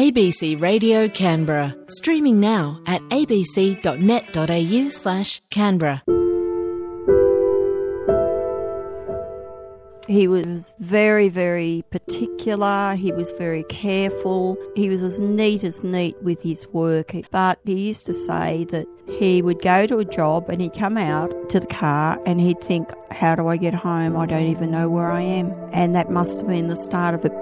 ABC Radio Canberra, streaming now at abc.net.au/Canberra. He was very, very particular. He was very careful. He was as neat with his work. But he used to say that he would go to a job and he'd come out to the car and he'd think, how do I get home? I don't even know where I am. And that must have been the start of it.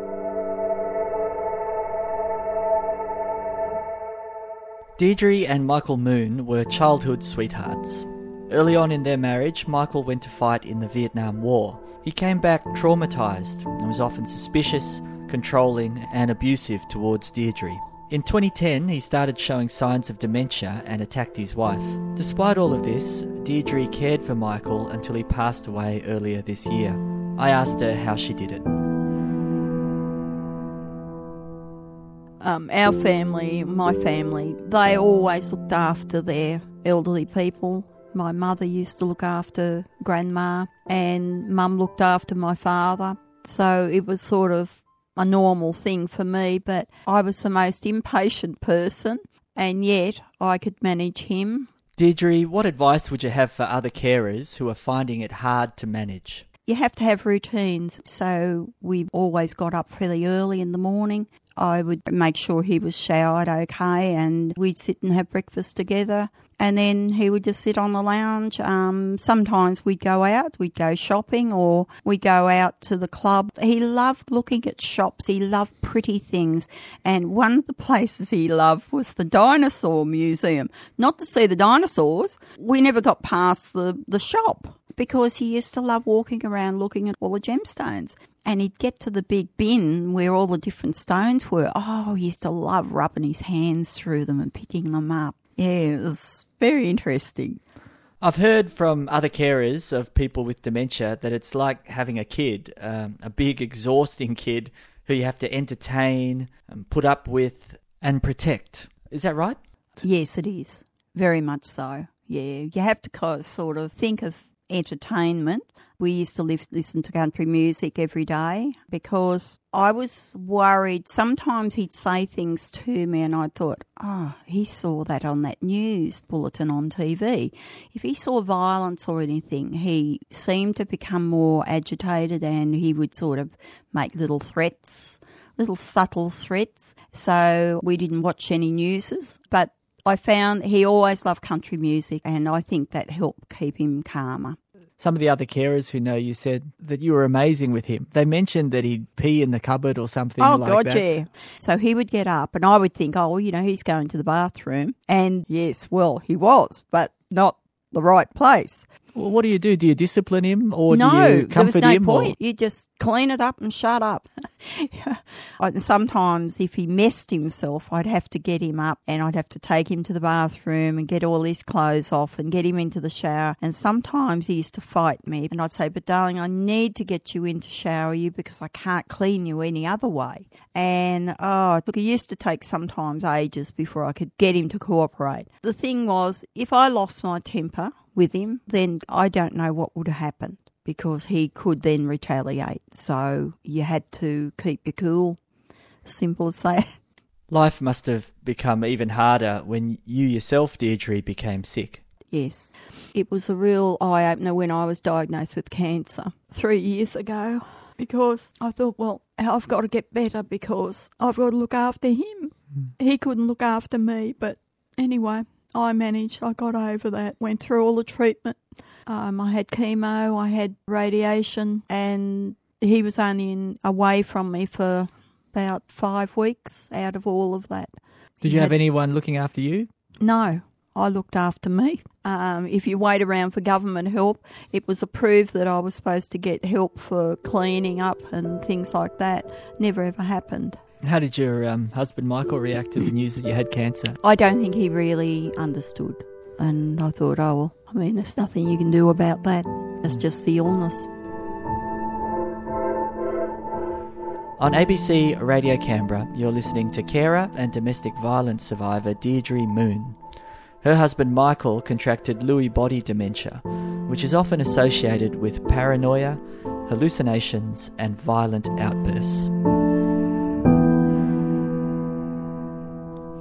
Deirdre and Michael Moon were childhood sweethearts. Early on in their marriage, Michael went to fight in the Vietnam War. He came back traumatised and was often suspicious, controlling and abusive towards Deirdre. In 2010, he started showing signs of dementia and attacked his wife. Despite all of this, Deirdre cared for Michael until he passed away earlier this year. I asked her how she did it. Our family, my family, they always looked after their elderly people. My mother used to look after Grandma and Mum looked after my father. So it was sort of a normal thing for me, but I was the most impatient person and yet I could manage him. Deirdre, what advice would you have for other carers who are finding it hard to manage? You have to have routines. So we always got up fairly early in the morning. I would make sure he was showered okay and we'd sit and have breakfast together and then he would just sit on the lounge. Sometimes we'd go out, we'd go shopping or we'd go out to the club. He loved looking at shops, he loved pretty things and one of the places he loved was the Dinosaur Museum. Not to see the dinosaurs, we never got past the shop because he used to love walking around looking at all the gemstones. And he'd get to the big bin where all the different stones were. Oh, he used to love rubbing his hands through them and picking them up. Yeah, it was very interesting. I've heard from other carers of people with dementia that it's like having a kid, a big, exhausting kid who you have to entertain, and put up with and protect. Is that right? Yes, it is. Very much so. Yeah, you have to sort of think of entertainment. We used to listen to country music every day because I was worried. Sometimes he'd say things to me and I thought, oh, he saw that on that news bulletin on TV. If he saw violence or anything, he seemed to become more agitated and he would sort of make little threats, little subtle threats. So we didn't watch any newses, but I found he always loved country music and I think that helped keep him calmer. Some of the other carers who know you said that you were amazing with him. They mentioned that he'd pee in the cupboard or something like that. Oh, God, yeah. So he would get up and I would think, oh, well, he's going to the bathroom. And yes, well, he was, but not the right place. Well, what do you do? Do you discipline him or do you comfort there was no him? Point. You just clean it up and shut up. Sometimes if he messed himself, I'd have to get him up and I'd have to take him to the bathroom and get all his clothes off and get him into the shower. And sometimes he used to fight me and I'd say, but darling, I need to get you in to shower you because I can't clean you any other way. And look, it used to take sometimes ages before I could get him to cooperate. The thing was, if I lost my temper with him, then I don't know what would have happened because he could then retaliate. So you had to keep your cool. Simple as that. Life must have become even harder when you yourself, Deirdre, became sick. Yes. It was a real eye-opener when I was diagnosed with cancer 3 years ago because I thought, well, I've got to get better because I've got to look after him. He couldn't look after me, but anyway, I managed. I got over that, went through all the treatment. I had chemo, I had radiation, and he was only away from me for about 5 weeks out of all of that. Did you have anyone looking after you? No, I looked after me. If you wait around for government help, it was approved that I was supposed to get help for cleaning up and ththings like that. Never ever happened. How did your husband Michael react to the news that you had cancer? I don't think he really understood. And I thought, oh, well, there's nothing you can do about that. It's just the illness. On ABC Radio Canberra, you're listening to carer and domestic violence survivor Deirdre Moon. Her husband Michael contracted Lewy body dementia, which is often associated with paranoia, hallucinations and violent outbursts.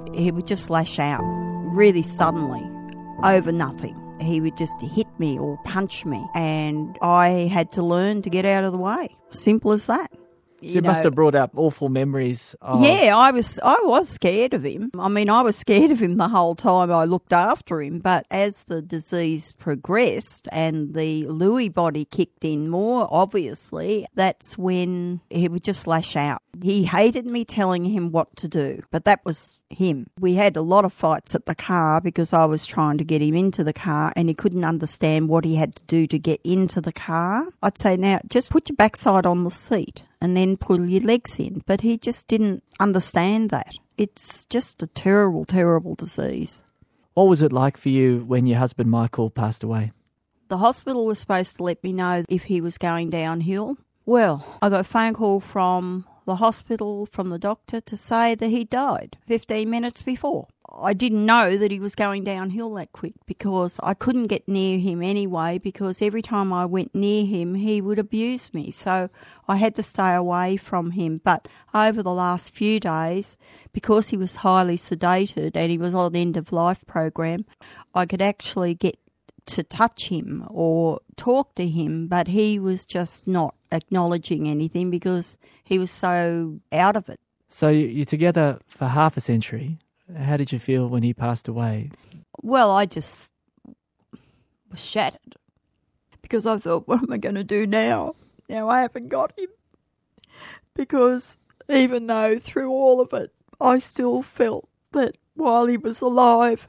he would just lash out really suddenly over nothing. He would just hit me or punch me, and I had to learn to get out of the way. Simple as that. It must have brought up awful memories of... Yeah, I was scared of him. I mean, I was scared of him the whole time I looked after him, but as the disease progressed and the Lewy body kicked in more, obviously, that's when he would just lash out. He hated me telling him what to do, but that was him. We had a lot of fights at the car because I was trying to get him into the car and he couldn't understand what he had to do to get into the car. I'd say, now, just put your backside on the seat and then pull your legs in. But he just didn't understand that. It's just a terrible, terrible disease. What was it like for you when your husband Michael passed away? The hospital was supposed to let me know if he was going downhill. Well, I got a phone call from the hospital, from the doctor, to say that he died 15 minutes before. I didn't know that he was going downhill that quick because I couldn't get near him anyway, because every time I went near him, he would abuse me. So I had to stay away from him. But over the last few days, because he was highly sedated and he was on the end-of-life program, I could actually get to touch him or talk to him, but he was just not acknowledging anything because he was so out of it. So you're together for half a century. How did you feel when he passed away? Well, I just was shattered because I thought, what am I going to do now? Now I haven't got him. Because even though through all of it, I still felt that while he was alive,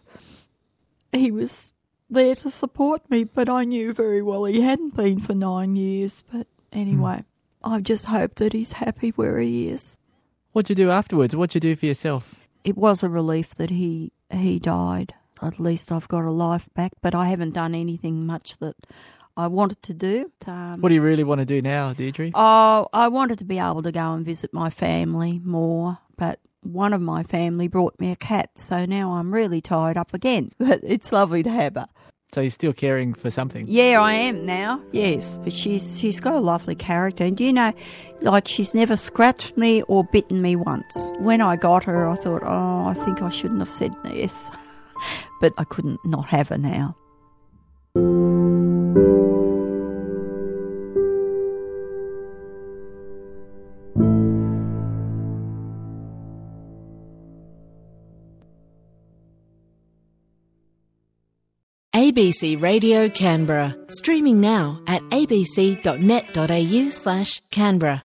he was there to support me, but I knew very well he hadn't been for 9 years. But anyway, I just hope that he's happy where he is. What'd you do afterwards? What'd you do for yourself? It was a relief that he died. At least I've got a life back, but I haven't done anything much that I wanted to do. What do you really want to do now, Deirdre? Oh, I wanted to be able to go and visit my family more, but one of my family brought me a cat, so now I'm really tied up again. But it's lovely to have her. So you're still caring for something? Yeah, I am now, yes. But she's got a lovely character. And you know, like, she's never scratched me or bitten me once. When I got her, I thought, oh, I think I shouldn't have said yes. But I couldn't not have her now. ABC Radio Canberra, streaming now at abc.net.au/Canberra.